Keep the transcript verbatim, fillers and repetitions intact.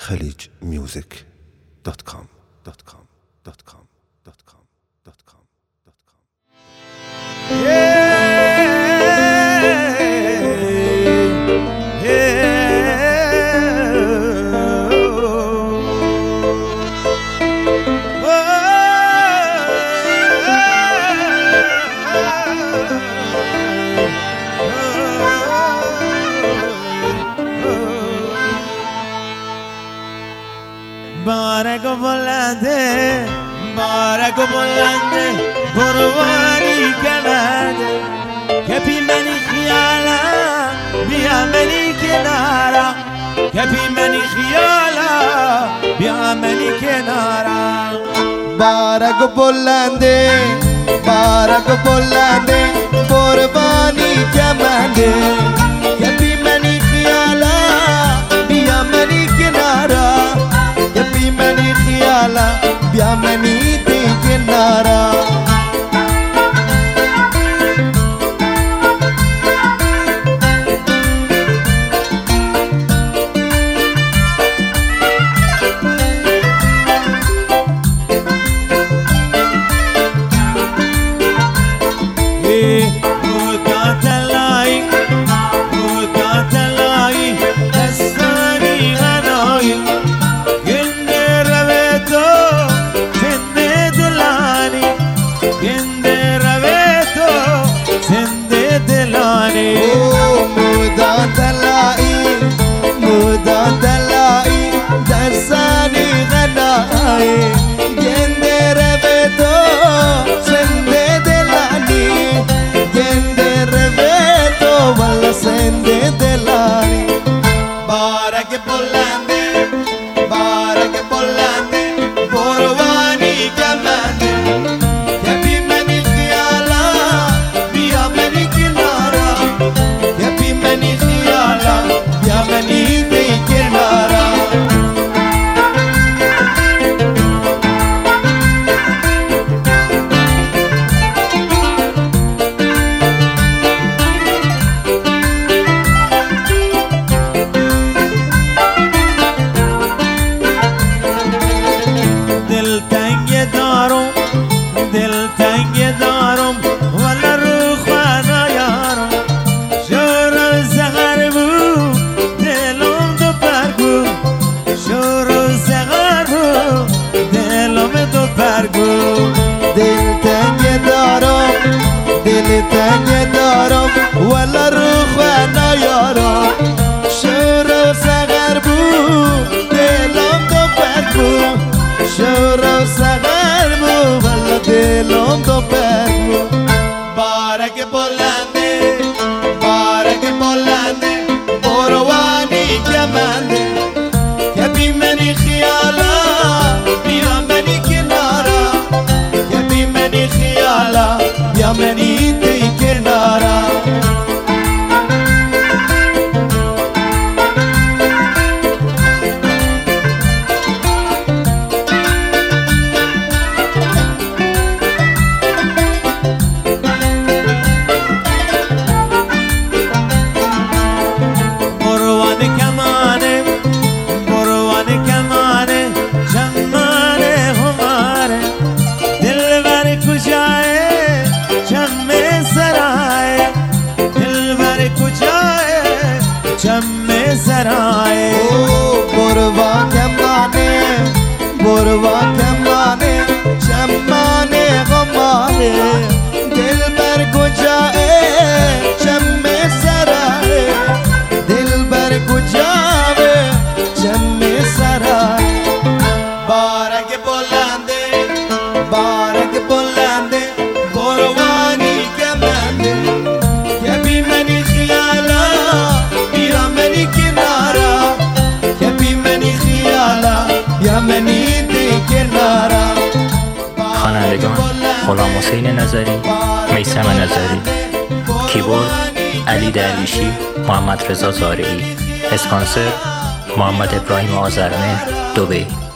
خلیج میوزیک دات کام دات کام دات کام دات کام دات کام دات کام. بارک و بلنده بارک و بلنده بروانی کننده کپی منی خیالا بیا منی کنارا کپی منی خیالا بیا منی کنارا بارک و بلنده بارک و بلنده قربانی کمنده کپی منی خیالا بیا منی کنارا کپی منی خیالا بیا منی دی کنارا تنگ دارم ولا روح و نیارم شور و سغر بود دلم دو پر بود شور و سغر بود ولا دلم دو پر بود بارک بلنده بارک بلنده بروانی کمنده کپی منی خیالا بیا منی کنارا کپی منی خیالا بیا منی चम्मे सराए बुरवा के माने बुरवा के माने चम्माने गमाने दिल पर गुजाए चम्मे सराए दिल पर गुजावे चम्मे सराए बारक बुलंदे बारक बुलंदे कुर्बानी के मंदे कभी मनी खियाला خوانندگان غلام حسین نظری، میثم نظری، کیبورد علی درویشی، محمد رضا زارعی، اسپانسر محمد ابراهیم آذرمهر، دبی.